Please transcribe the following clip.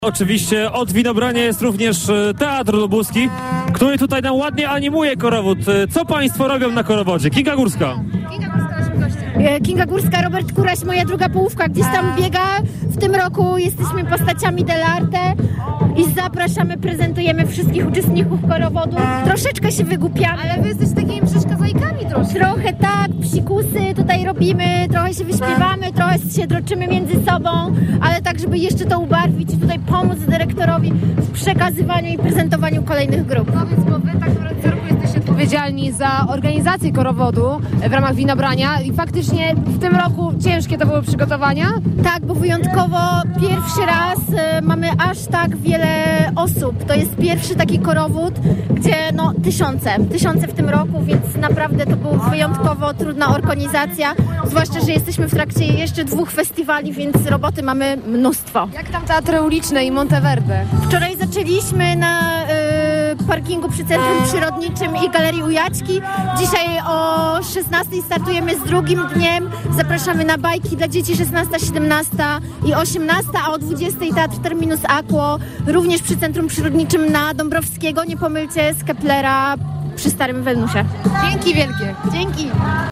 Oczywiście od winobrania jest również Teatr Lubuski, który tutaj nam ładnie animuje korowód. Co państwo robią na korowodzie? Kinga Górska. Kinga Górska, Robert Kuraś, moja druga połówka, gdzieś tam biega. W tym roku jesteśmy postaciami dell'arte i zapraszamy, prezentujemy wszystkich uczestników korowodu. Troszeczkę się wygłupiamy. Ale wy jesteście takimi przeszkadzajkami troszkę. Trochę tak, psikusy tutaj robimy, trochę się wyśpiewamy, trochę się droczymy między sobą, ale tak, żeby jeszcze to ubarwić i tutaj pomóc dyrektorowi w przekazywaniu i prezentowaniu kolejnych grup. No więc, bo wy tak naprawdę co roku jesteście odpowiedzialni za organizację korowodu w ramach winobrania i faktycznie w tym roku ciężkie to były przygotowania. Tak, bo wyjątkowo pierwszy raz mamy aż tak wiele osób. To jest pierwszy taki korowód, gdzie no tysiące w tym roku, więc naprawdę to była wyjątkowo trudna organizacja. Zwłaszcza, że jesteśmy w trakcie jeszcze 2 festiwali, więc roboty mamy mnóstwo. Jak tam teatry uliczne i Monteverde? Wczoraj zaczęliśmy na parkingu przy Centrum Przyrodniczym i Galerii Ujaćki. Dzisiaj o 16:00 startujemy z drugim dniem. Zapraszamy na bajki dla dzieci 16, 17 i 18, a o 20:00 Teatr Terminus Aquo, również przy Centrum Przyrodniczym na Dąbrowskiego. Nie pomylcie z Keplera przy Starym Welnusie. Dzięki wielkie. Dzięki.